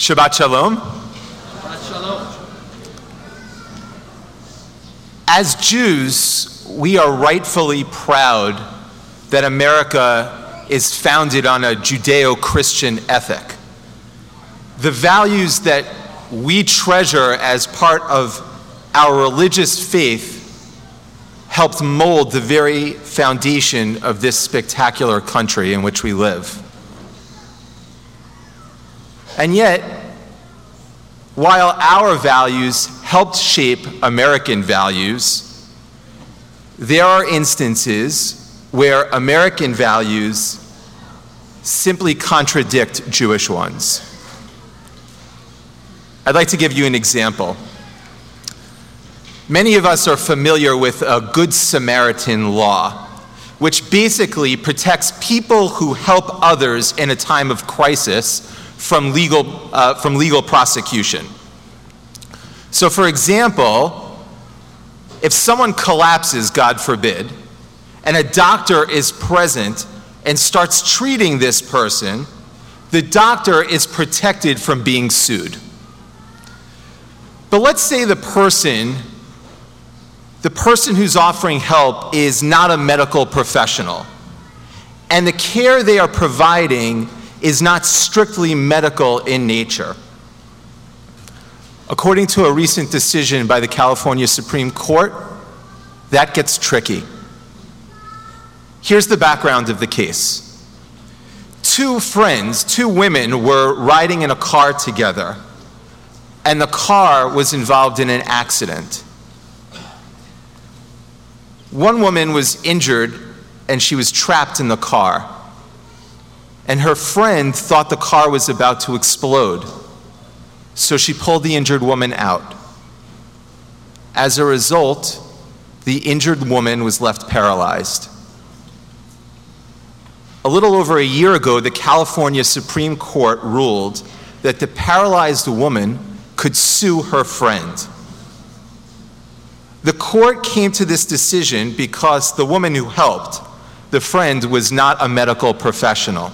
Shabbat Shalom. Shabbat Shalom. As Jews, we are rightfully proud that America is founded on a Judeo-Christian ethic. The values that we treasure as part of our religious faith helped mold the very foundation of this spectacular country in which we live. And yet, while our values helped shape American values, there are instances where American values simply contradict Jewish ones. I'd like to give you an example. Many of us are familiar with a Good Samaritan law, which basically protects people who help others in a time of crisis from legal prosecution. So, for example, if someone collapses, God forbid, and a doctor is present and starts treating this person, the doctor is protected from being sued. But let's say the person who's offering help is not a medical professional, and the care they are providing is not strictly medical in nature. According to a recent decision by the California Supreme Court, that gets tricky. Here's the background of the case. Two women, were riding in a car together, and the car was involved in an accident. One woman was injured, and she was trapped in the car. And her friend thought the car was about to explode, so she pulled the injured woman out. As a result, the injured woman was left paralyzed. A little over a year ago, the California Supreme Court ruled that the paralyzed woman could sue her friend. The court came to this decision because the woman who helped, the friend, was not a medical professional.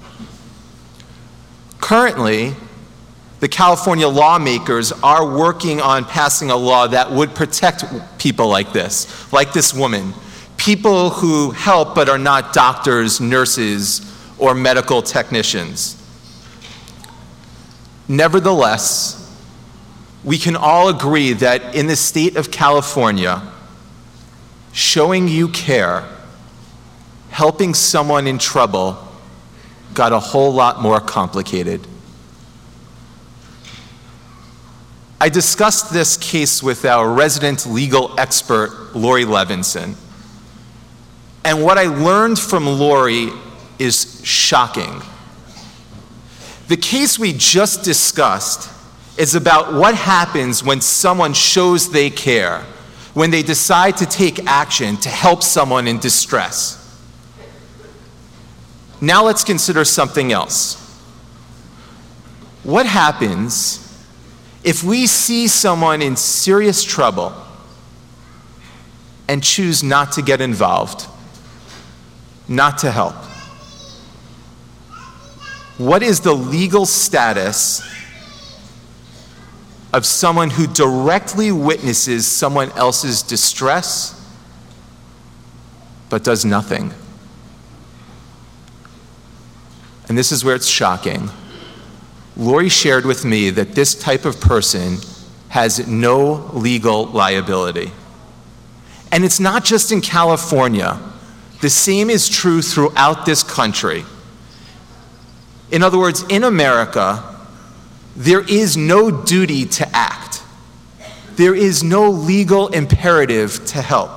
Currently, the California lawmakers are working on passing a law that would protect people like this woman, people who help but are not doctors, nurses, or medical technicians. Nevertheless, we can all agree that in the state of California, showing you care, helping someone in trouble, got a whole lot more complicated. I discussed this case with our resident legal expert, Lori Levinson. And what I learned from Lori is shocking. The case we just discussed is about what happens when someone shows they care, when they decide to take action to help someone in distress. Now let's consider something else. What happens if we see someone in serious trouble and choose not to get involved, not to help? What is the legal status of someone who directly witnesses someone else's distress but does nothing? And this is where it's shocking. Lori shared with me that this type of person has no legal liability. And it's not just in California. The same is true throughout this country. In other words, in America, there is no duty to act. There is no legal imperative to help.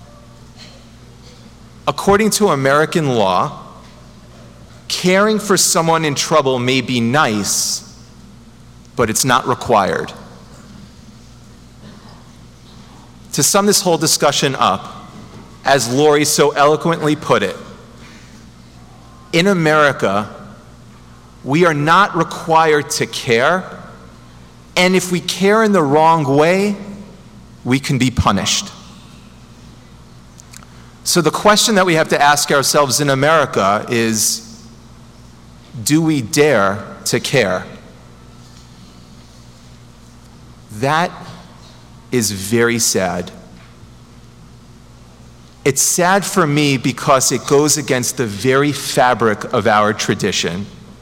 According to American law, caring for someone in trouble may be nice, but it's not required. To sum this whole discussion up, as Lori so eloquently put it, in America, we are not required to care, and if we care in the wrong way, we can be punished. So the question that we have to ask ourselves in America is, do we dare to care? That is very sad. It's sad for me because it goes against the very fabric of our tradition.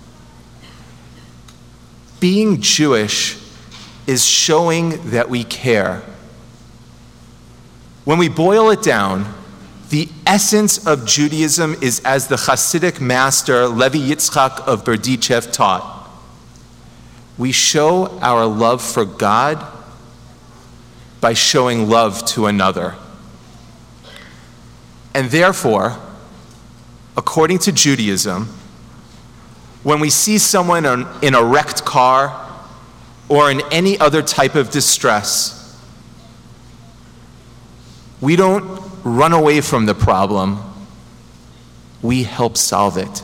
Being Jewish is showing that we care. When we boil it down, the essence of Judaism is as the Hasidic master Levi Yitzchak of Berdichev taught. We show our love for God by showing love to another. And therefore, according to Judaism, when we see someone in a wrecked car or in any other type of distress, we don't run away from the problem, we help solve it.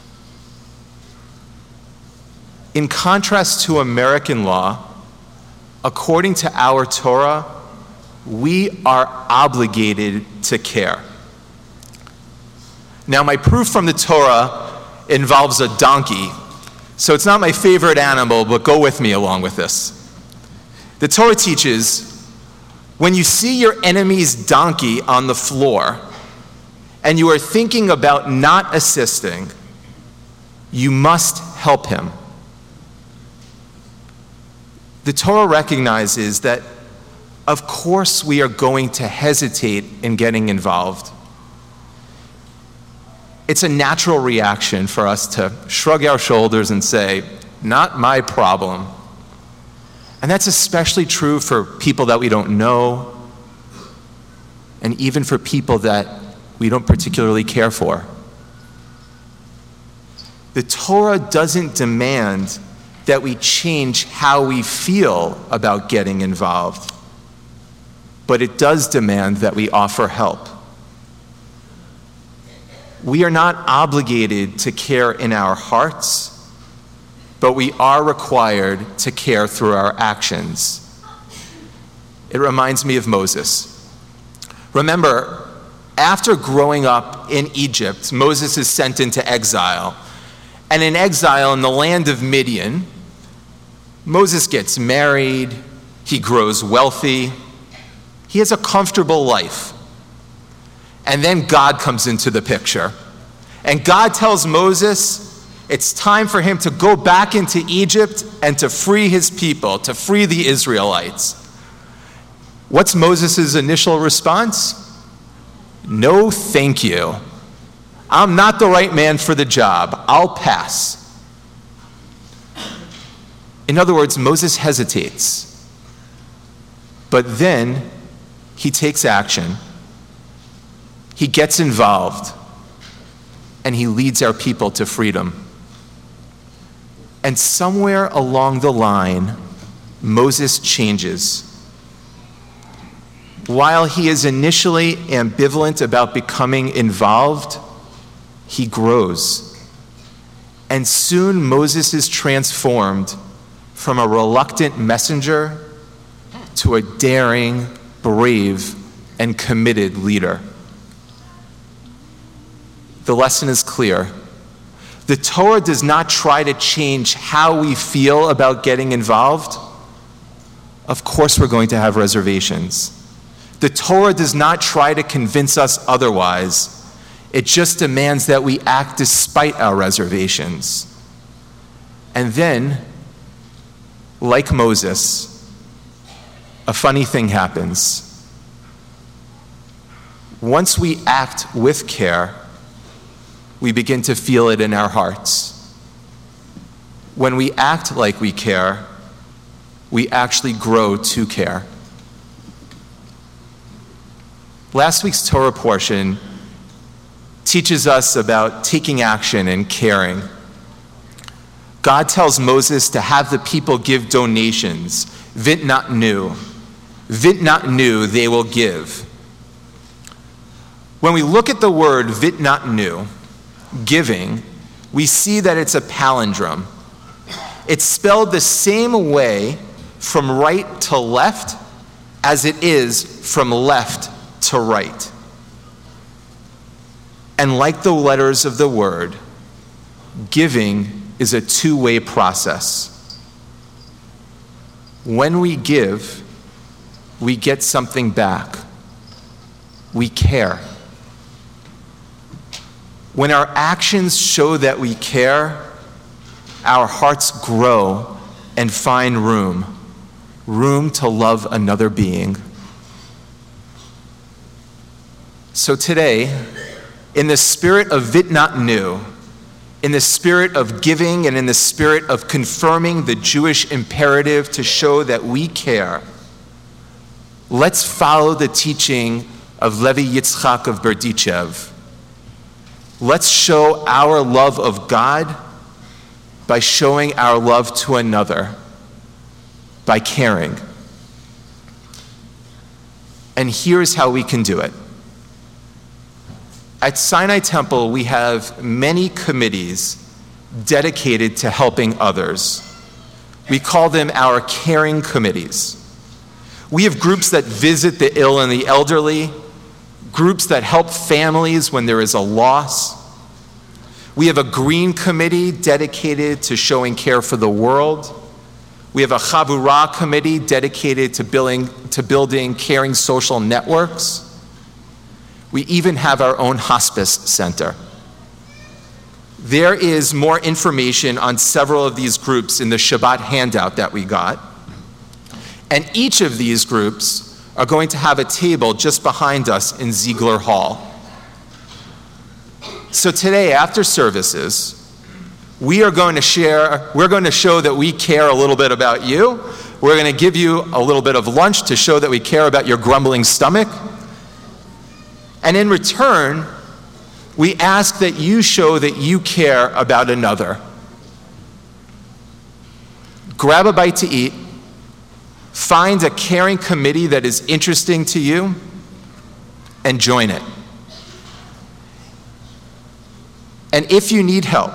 In contrast to American law, according to our Torah, we are obligated to care. Now, my proof from the Torah involves a donkey, so it's not my favorite animal, but go with me along with this. The Torah teaches, when you see your enemy's donkey on the floor and you are thinking about not assisting, you must help him. The Torah recognizes that, of course, we are going to hesitate in getting involved. It's a natural reaction for us to shrug our shoulders and say, not my problem. And that's especially true for people that we don't know, and even for people that we don't particularly care for. The Torah doesn't demand that we change how we feel about getting involved, but it does demand that we offer help. We are not obligated to care in our hearts, but we are required to care through our actions. It reminds me of Moses. Remember, after growing up in Egypt, Moses is sent into exile. And in exile in the land of Midian, Moses gets married, he grows wealthy, he has a comfortable life. And then God comes into the picture. And God tells Moses it's time for him to go back into Egypt and to free his people, to free the Israelites. What's Moses' initial response? No, thank you. I'm not the right man for the job. I'll pass. In other words, Moses hesitates. But then he takes action. He gets involved, and he leads our people to freedom. And somewhere along the line, Moses changes. While he is initially ambivalent about becoming involved, he grows. And soon Moses is transformed from a reluctant messenger to a daring, brave, and committed leader. The lesson is clear. The Torah does not try to change how we feel about getting involved. Of course we're going to have reservations. The Torah does not try to convince us otherwise. It just demands that we act despite our reservations. And then, like Moses, a funny thing happens. Once we act with care, we begin to feel it in our hearts. When we act like we care, we actually grow to care. Last week's Torah portion teaches us about taking action and caring. God tells Moses to have the people give donations. V'natnu. V'natnu, they will give. When we look at the word v'natnu, giving, we see that it's a palindrome. It's spelled the same way from right to left as it is from left to right. And like the letters of the word, giving is a two-way process. When we give, we get something back. We care. When our actions show that we care, our hearts grow and find room to love another being. So today, in the spirit of Vit Not Nu, in the spirit of giving and in the spirit of confirming the Jewish imperative to show that we care, let's follow the teaching of Levi Yitzchak of Berdichev. Let's show our love of God by showing our love to another, by caring. And here's how we can do it. At Sinai Temple, we have many committees dedicated to helping others. We call them our caring committees. We have groups that visit the ill and the elderly, groups that help families when there is a loss. We have a green committee dedicated to showing care for the world. We have a Chavurah committee dedicated to building caring social networks. We even have our own hospice center. There is more information on several of these groups in the Shabbat handout that we got. And each of these groups are going to have a table just behind us in Ziegler Hall. So today, after services, we're going to show that we care a little bit about you. We're going to give you a little bit of lunch to show that we care about your grumbling stomach. And in return, we ask that you show that you care about another. Grab a bite to eat, find a caring committee that is interesting to you, and join it. And if you need help,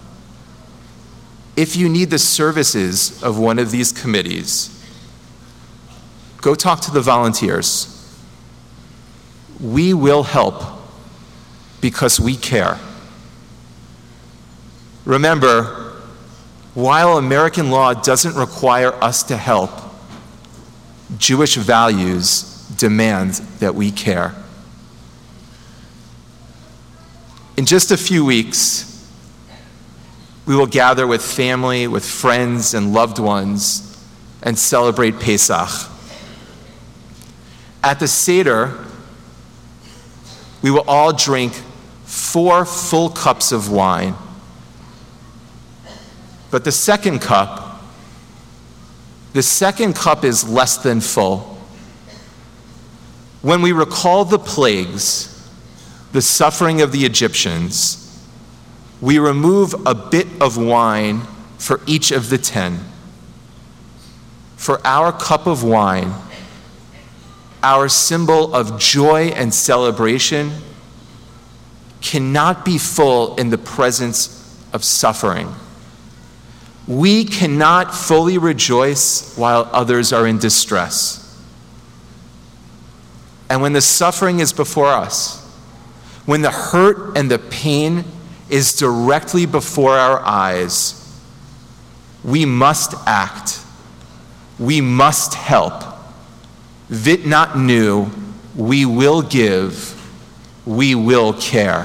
if you need the services of one of these committees, go talk to the volunteers. We will help because we care. Remember, while American law doesn't require us to help, Jewish values demand that we care. In just a few weeks, we will gather with family, with friends and loved ones, and celebrate Pesach. At the Seder, we will all drink 4 full cups of wine. But the second cup is less than full. When we recall the plagues, the suffering of the Egyptians, we remove a bit of wine for each of the 10. For our cup of wine, our symbol of joy and celebration, cannot be full in the presence of suffering. We cannot fully rejoice while others are in distress. And when the suffering is before us, when the hurt and the pain is directly before our eyes, we must act. We must help. Vit Not Nu, we will give, we will care.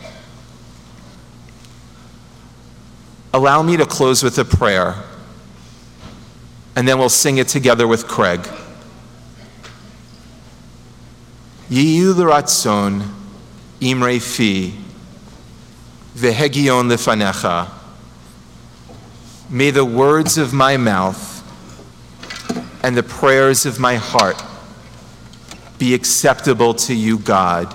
Allow me to close with a prayer, and then we'll sing it together with Craig. Yiyu l'ratzon imrei fi, vehegion lefanecha. May the words of my mouth and the prayers of my heart be acceptable to you, God.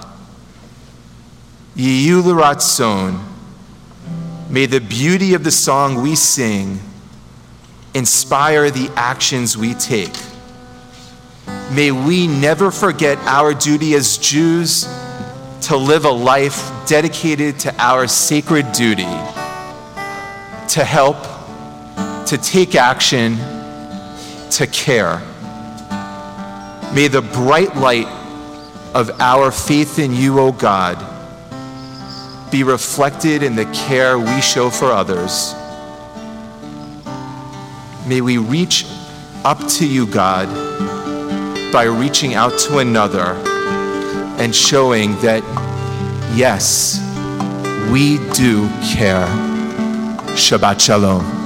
Yiyu l'ratzon. May the beauty of the song we sing inspire the actions we take. May we never forget our duty as Jews to live a life dedicated to our sacred duty, to help, to take action, to care. May the bright light of our faith in you, O God, be reflected in the care we show for others. May we reach up to you, God, by reaching out to another and showing that, yes, we do care. Shabbat Shalom.